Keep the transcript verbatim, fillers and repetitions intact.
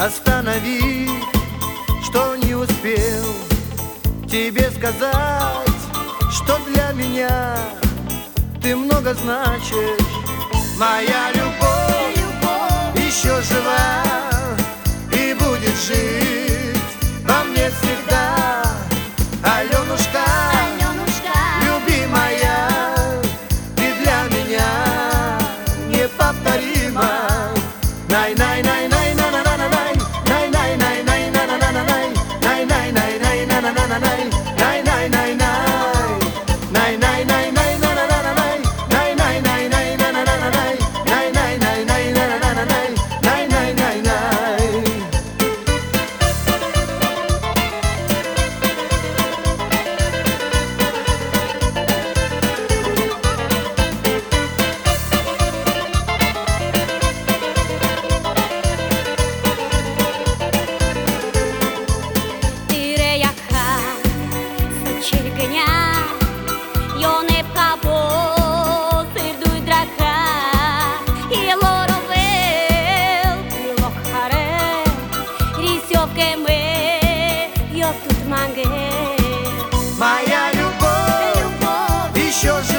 останови, что не успел тебе сказать, что для меня ты много значишь. Моя любовь, любовь еще жива и будет жить во мне всегда. Аленушка, Аленушка, любимая, ты для меня неповторима. Най-най-най-най, най-най-най-най, най-най-най-най, най-най-най-най, най-най-най-най, най-най-най-най, най-най-най-най, най-най-най-най. Моя любовь, любовь еще